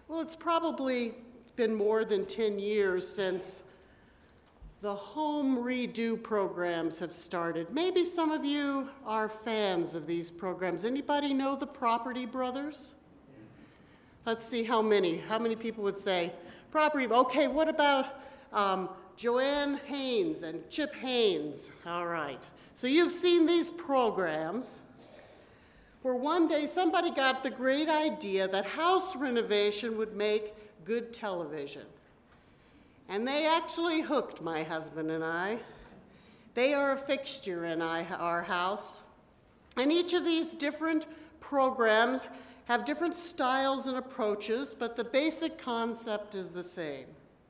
Well, it's probably been more than 10 years since the home redo programs have started. Maybe some of you are fans of these programs. Anybody know the Property Brothers? Let's see how many. How many people would say Property? Okay, what about Joanne Haynes and Chip Haynes? All right. So you've seen these programs where one day somebody got the great idea that house renovation would make good television. And they actually hooked my husband and I. They are a fixture in our house. And each of these different programs have different styles and approaches, but the basic concept is the same.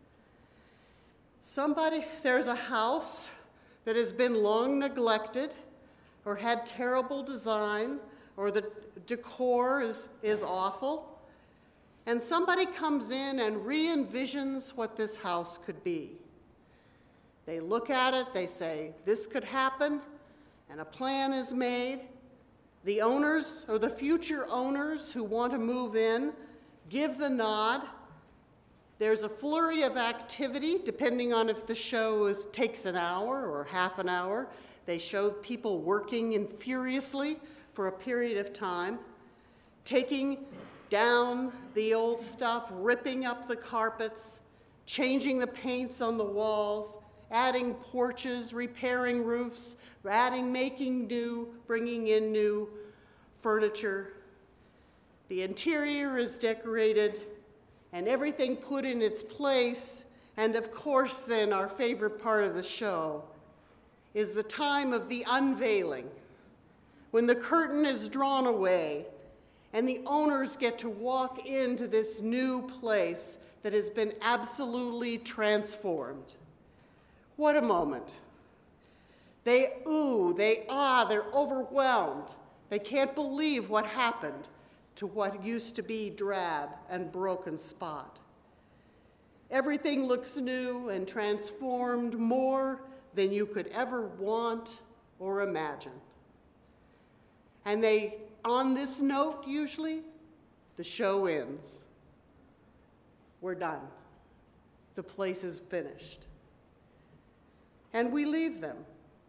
There's a house that has been long neglected or had terrible design, or the decor is awful, and somebody comes in and re-envisions what this house could be. They look at it, they say, this could happen, and a plan is made. The owners, or the future owners who want to move in, give the nod. There's a flurry of activity, depending on if the show takes an hour or half an hour. They show people working furiously for a period of time, taking down the old stuff, ripping up the carpets, changing the paints on the walls, adding porches, repairing roofs, making new, bringing in new furniture. The interior is decorated and everything put in its place. And of course, then, our favorite part of the show is the time of the unveiling, when the curtain is drawn away and the owners get to walk into this new place that has been absolutely transformed. What a moment. They ooh, they ah, they're overwhelmed. They can't believe what happened to what used to be drab and broken spot. Everything looks new and transformed more than you could ever want or imagine. And on this note, usually, the show ends. We're done. The place is finished. And we leave them.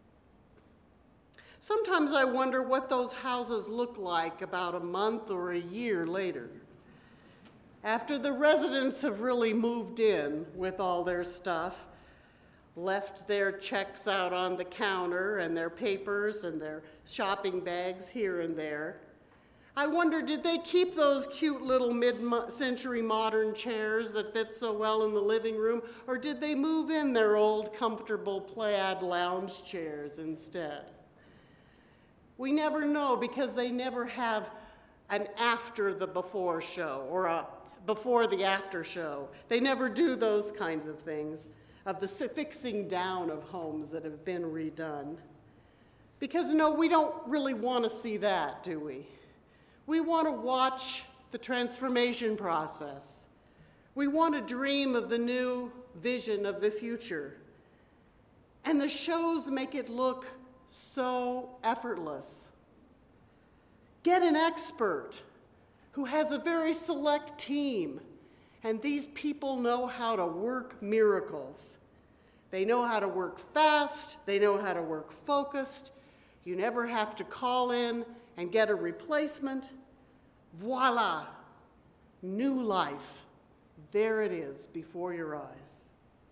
Sometimes I wonder what those houses look like about a month or a year later, after the residents have really moved in with all their stuff, left their checks out on the counter and their papers and their shopping bags here and there. I wonder, did they keep those cute little mid-century modern chairs that fit so well in the living room, or did they move in their old comfortable plaid lounge chairs instead? We never know, because they never have an after the before show or a before the after show. They never do those kinds of things, of the fixing down of homes that have been redone. Because no, we don't really want to see that, do we? We want to watch the transformation process. We want to dream of the new vision of the future. And the shows make it look so effortless. Get an expert who has a very select team, and these people know how to work miracles. They know how to work fast, they know how to work focused. You never have to call in and get a replacement. Voila, new life. There it is before your eyes.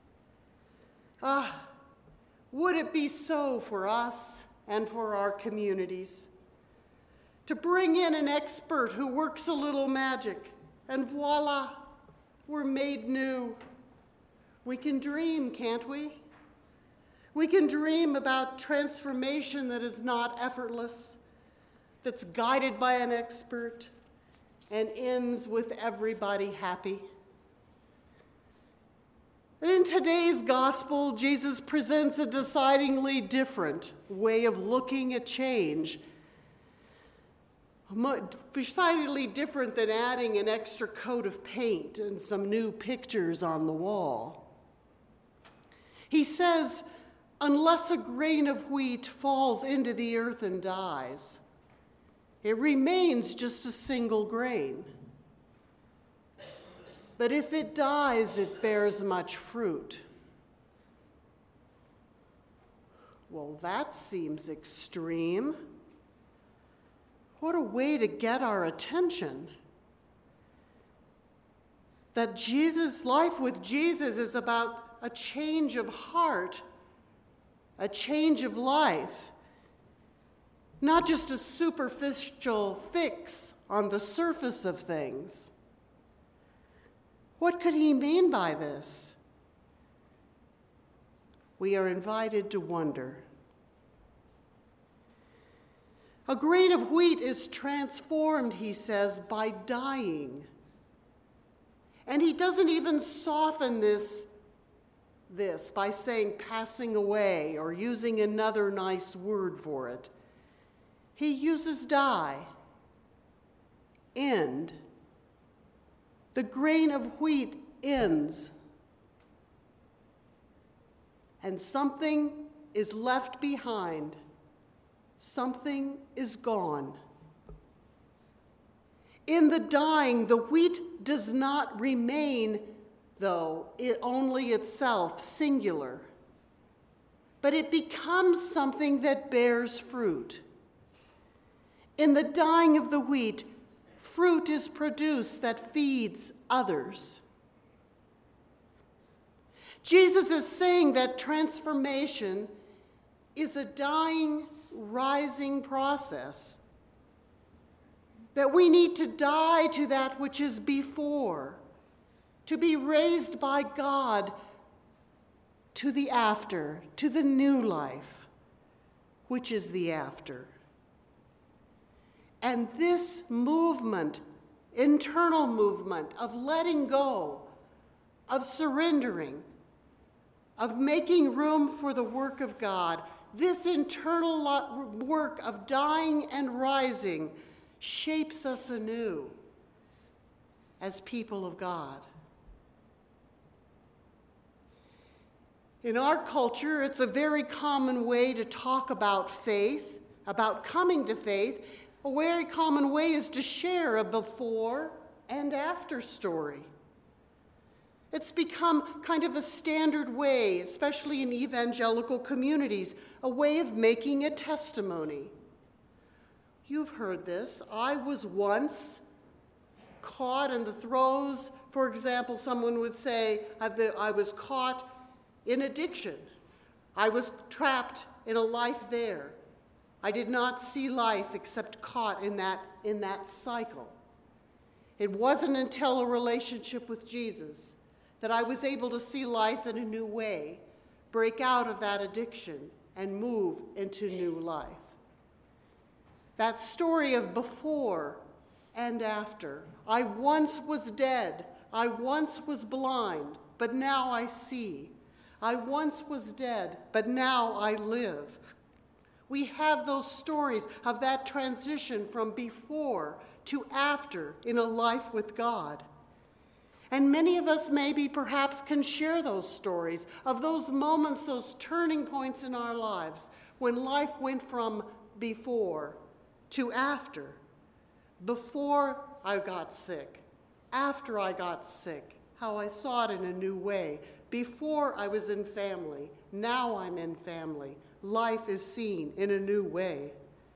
Ah, would it be so for us and for our communities to bring in an expert who works a little magic, and voila, we're made new. We can dream, can't we? We can dream about transformation that is not effortless, that's guided by an expert, and ends with everybody happy. And in today's gospel, Jesus presents a decidedly different way of looking at change. Decidedly different than adding an extra coat of paint and some new pictures on the wall. He says, unless a grain of wheat falls into the earth and dies, it remains just a single grain. but if it dies, it bears much fruit. Well, that seems extreme. What a way to get our attention. That life with Jesus is about a change of heart, a change of life, not just a superficial fix on the surface of things. What could he mean by this? We are invited to wonder. A grain of wheat is transformed, he says, by dying. And he doesn't even soften this by saying passing away or using another nice word for it. He uses die, end. The grain of wheat ends, and something is left behind. Something is gone. In the dying, the wheat does not remain, though, only itself, singular, but it becomes something that bears fruit. In the dying of the wheat, fruit is produced that feeds others. Jesus is saying that transformation is a dying, rising process, that we need to die to that which is before, to be raised by God to the after, to the new life, which is the after. And this movement, internal movement of letting go, of surrendering, of making room for the work of God, this internal work of dying and rising shapes us anew as people of God. In our culture, it's a very common way to talk about faith, about coming to faith. A very common way is to share a before and after story. It's become kind of a standard way, especially in evangelical communities, a way of making a testimony. You've heard this. I was once caught in the throes. For example, someone would say, I was caught in addiction. I was trapped in a life there. I did not see life except caught in that cycle. It wasn't until a relationship with Jesus that I was able to see life in a new way, break out of that addiction, and move into new life. That story of before and after. I once was dead. I once was blind, but now I see. I once was dead, but now I live. We have those stories of that transition from before to after in a life with God. And many of us maybe perhaps can share those stories of those moments, those turning points in our lives when life went from before to after. Before I got sick, after I got sick, how I saw it in a new way. Before I was in family, now I'm in family. Life is seen in a new way.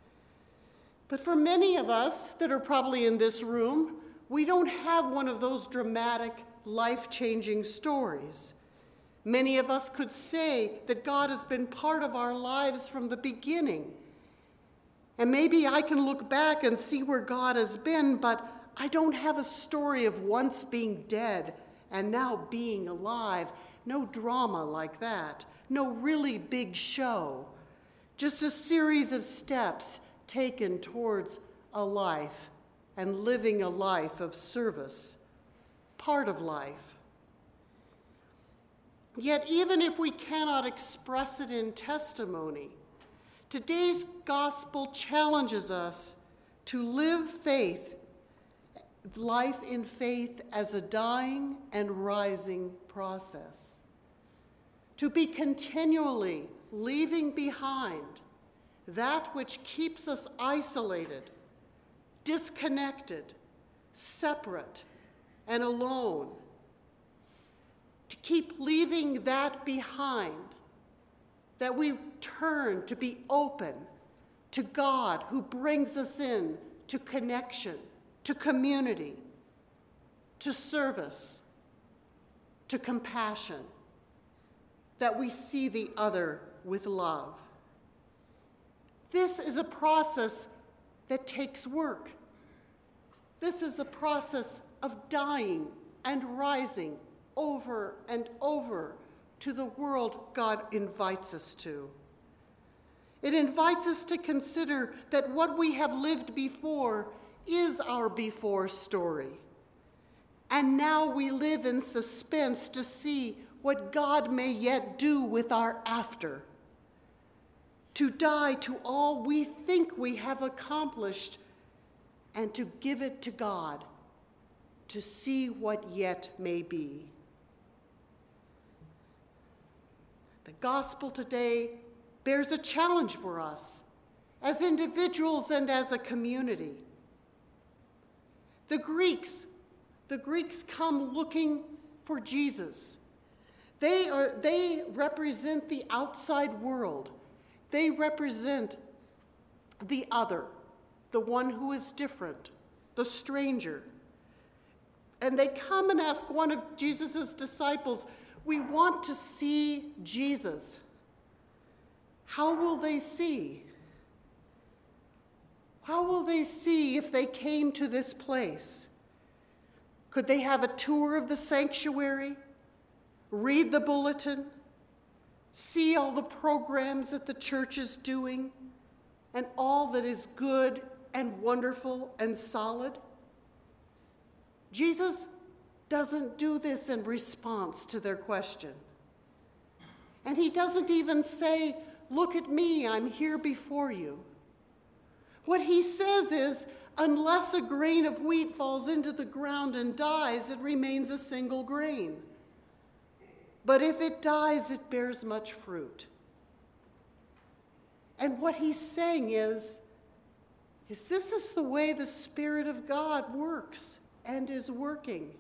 But for many of us that are probably in this room, we don't have one of those dramatic, life-changing stories. Many of us could say that God has been part of our lives from the beginning. And maybe I can look back and see where God has been, but I don't have a story of once being dead and now being alive. No drama like that. No really big show. Just a series of steps taken towards a life and living a life of service, part of life. Yet even if we cannot express it in testimony, today's gospel challenges us to live life in faith as a dying and rising process. To be continually leaving behind that which keeps us isolated, disconnected, separate, and alone to keep leaving that behind, that we turn to be open to God who brings us in to connection, to community, to service, to compassion, that we see the other with love. This is a process that takes work. This is the process of dying and rising over and over to the world God invites us to. It invites us to consider that what we have lived before is our before story. And now we live in suspense to see what God may yet do with our after. To die to all we think we have accomplished and to give it to God to see what yet may be. The gospel today bears a challenge for us as individuals and as a community. The Greeks come looking for Jesus. They represent the outside world. They represent the other, the one who is different, the stranger. And they come and ask one of Jesus' disciples, "We want to see Jesus." How will they see? How will they see if they came to this place? Could they have a tour of the sanctuary, read the bulletin, see all the programs that the church is doing, and all that is good and wonderful and solid? Jesus doesn't do this in response to their question. And he doesn't even say, "Look at me, I'm here before you." What he says is, unless a grain of wheat falls into the ground and dies, it remains a single grain. But if it dies, it bears much fruit. And what he's saying is this is the way the Spirit of God works and is working.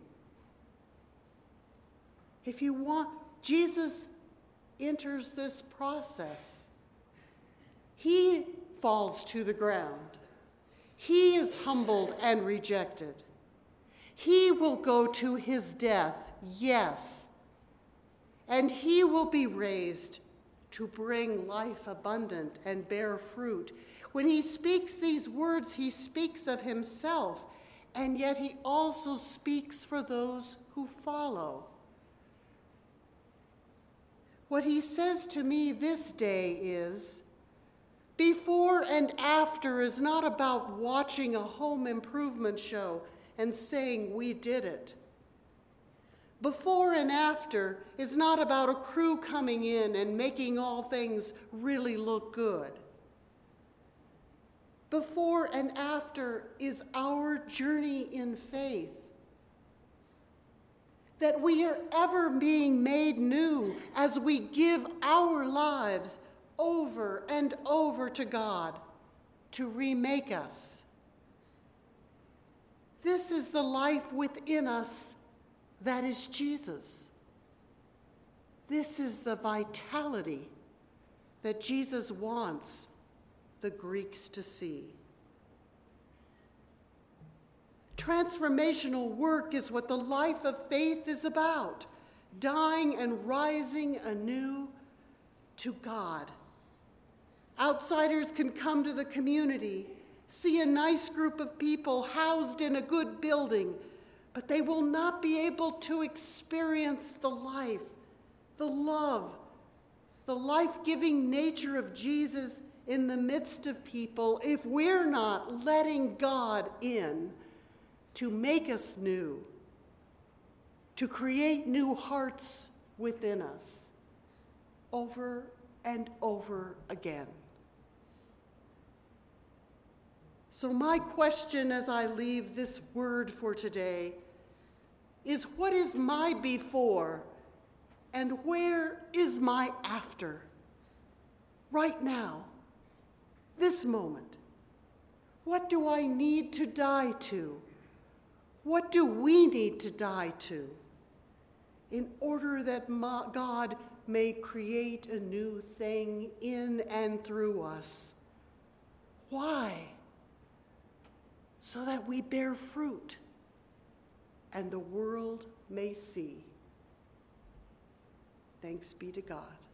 If you want, Jesus enters this process. He falls to the ground. He is humbled and rejected. He will go to his death, yes, and he will be raised to bring life abundant and bear fruit. When he speaks these words, he speaks of himself, and yet he also speaks for those who follow. What he says to me this day is, before and after is not about watching a home improvement show and saying we did it. Before and after is not about a crew coming in and making all things really look good. Before and after is our journey in faith. That we are ever being made new as we give our lives over and over to God to remake us. This is the life within us that is Jesus. This is the vitality that Jesus wants the Greeks to see. Transformational work is what the life of faith is about, dying and rising anew to God. Outsiders can come to the community, see a nice group of people housed in a good building, but they will not be able to experience the life, the love, the life-giving nature of Jesus in the midst of people if we're not letting God in to make us new, to create new hearts within us over and over again. So my question as I leave this word for today is, what is my before and where is my after? Right now, this moment. What do I need to die to? What do we need to die to in order that God may create a new thing in and through us. Why? So that we bear fruit and the world may see. Thanks be to God.